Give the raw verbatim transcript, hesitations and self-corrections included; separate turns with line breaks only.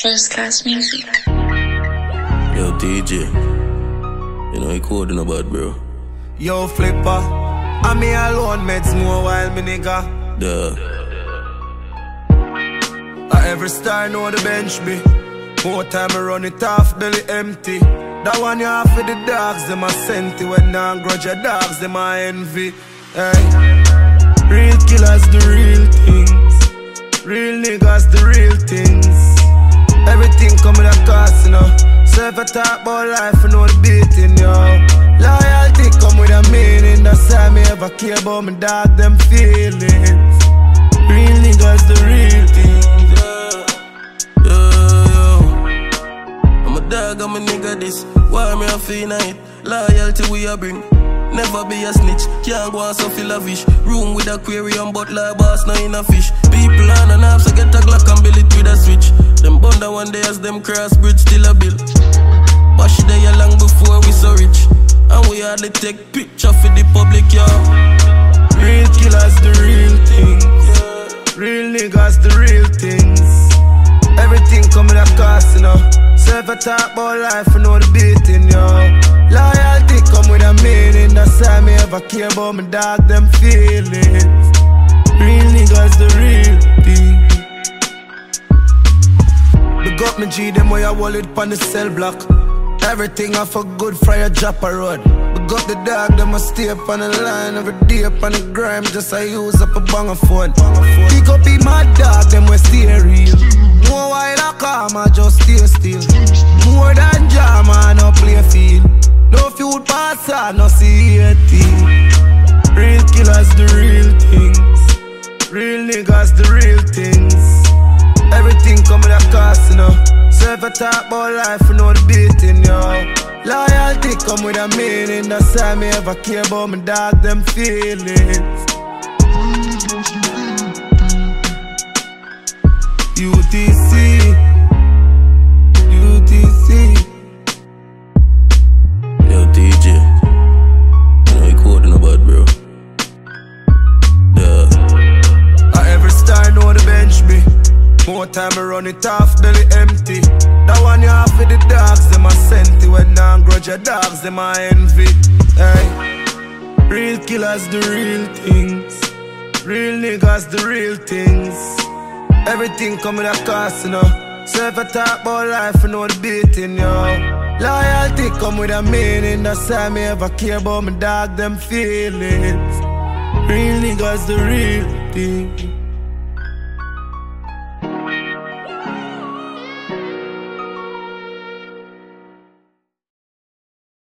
First class music.
Yo, D J. You know he coding about, bro.
Yo, Flipper. I'm me alone, meds more while me nigga.
Duh.
I every star know the bench be. More time I run it off, belly empty. That one you have for the dogs, them a senti. When down grudge your dogs, them a envy. Hey. Real killers, the real things. Real niggas, the real things. Everything come with a cost, you know. So if I talk about life, I know the beating, yo. Loyalty come with a meaning. That's why me ever care about my dog, them feelings. Real niggas, the real things.
Yeah, yeah, yeah. I'm a dog, I'm a nigga this. Why me a feel it? Loyalty we a bring. Never be a snitch, can't go on so feel a fish. Room with aquarium, but like boss, no in a fish. People on and off, so get a Glock and build it with a switch. Them bunda one day as them cross bridge still a bill. Bash it there long before we so rich. And we hardly take picture for the public, yo.
Real killers, the real things. Real niggas, the real things. Everything come with a cost, you know. So if I talk about life, I know the beating, yo. Loyalty come with a meaning. That's why me ever care about my dog, them feelings. Real niggas, the real thing. Big up me G, them way I wallet pon the cell block. Everything off a good fire drop a road. Big up the dog, them a stay up on the line. Every day up on the grime, just I use up a banger phone. Pick up be my dog, them we stay real. More while I come, I just stay still. More than jam, I no play field. No feud pass, I no see a thing. Real killers, the real things. Real niggas, the real things. Everything come with a cost, you know. So if I talk about life, you know the beating, yo. Loyalty come with a meaning. That's why me ever care about my dog, them feelings. U T C, U T C.
Yo, D J. You know he coding about, bro. Duh.
I every star know the bench be. More time I run it off, belly empty. That one you have for the dogs, them a senti. When down grudge your dogs, them a envy. Hey. Real killers, the real things. Real niggas, the real things. Everything come with a cost, you know. So if I talk about life, I know the beating, yo. Loyalty come with a meaning. That's why me ever care about my dog, them feelings. Real niggas, the real thing.